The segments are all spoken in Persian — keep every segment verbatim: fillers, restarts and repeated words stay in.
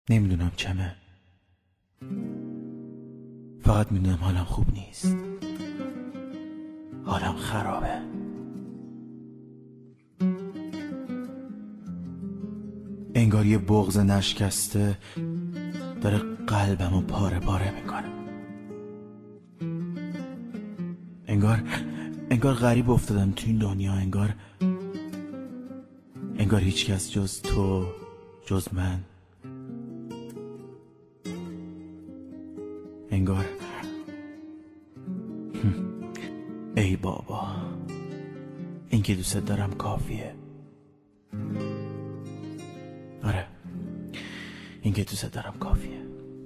نمیدونم چمه، فقط میدونم حالم خوب نیست، حالم خرابه. انگار یه بغض نشکسته داره قلبمو پاره پاره میکنه. انگار انگار غریب افتادم تو این دنیا. انگار انگار هیچ کس جز تو، جز من، انگار ای بابا، این که دوست دارم کافیه. آره، این که دوست دارم کافیه.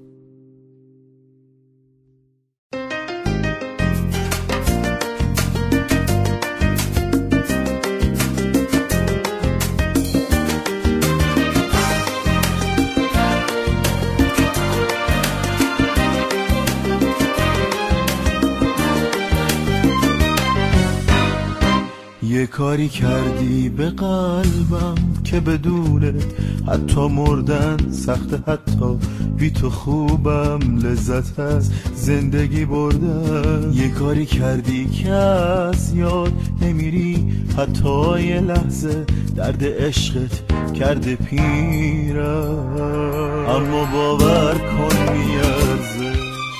یه کاری کردی به قلبم که بدونه حتی مردن سخته، حتی بی تو خوبم، لذت از زندگی بردن. یه کاری کردی که از یاد نمیری، حتی یه لحظه درد عشقت کرده پیرم، اما باور کن میارزه.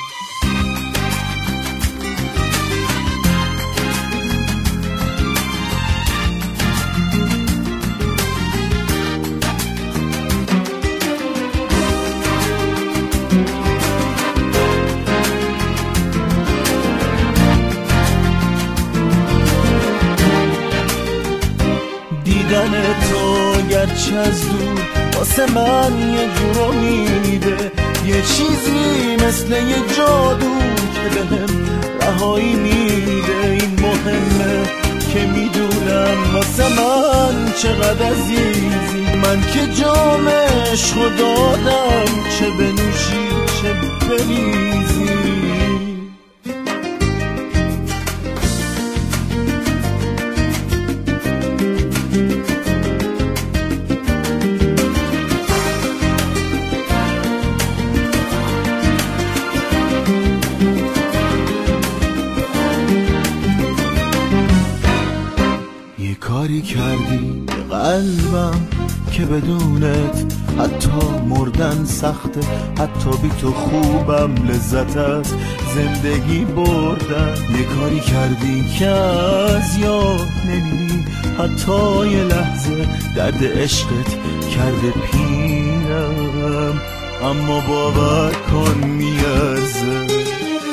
دیدن تو گرچه از دور واسه من یه جور امیده، یه چیزی مثل یه جادو که بهم رهایی میده. این مهمه که میدونم واسه من چقدر عزیزی، من که جام عشقو دادم، چه بنوشی چه بریزی. کاری کردی به قلبم که بدونت حتی مردن سخته، حتی بی تو خوبم، لذت از زندگی بردن. یه کاری کردی که از یاد نمیری، حتی یه لحظه درد عشقت کرده پیرم، اما باور کن میارزه.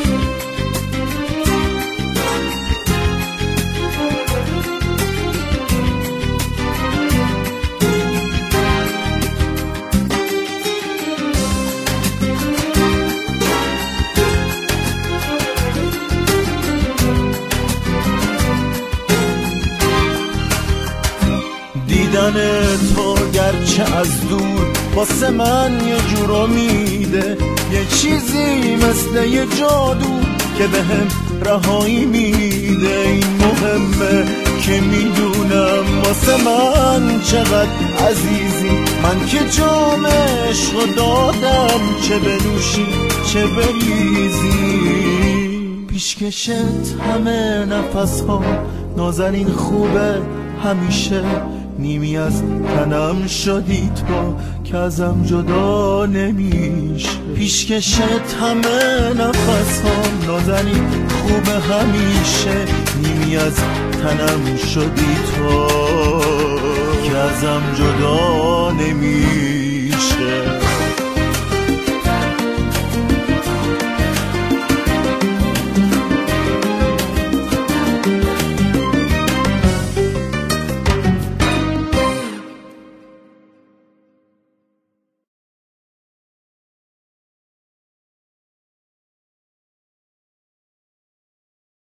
دیدن تو گرچه از دور واسه من یه جور امیده، یه چیزی مثل یه جادو که بهم رهایی میده. این مهمه که میدونم واسه من چقدر عزیزی، من که جام عشقو دادم، چه بنوشی چه بریزی. پیشکشت همه نفس ها نازنین خوبه همیشه، نیمی از تنم شدی تو که ازم جدا نمیشه. پیشکشت همه نفس ها نازنین خوبه همیشه، نیمی از تنم شدی تو که ازم جدا نمیشه.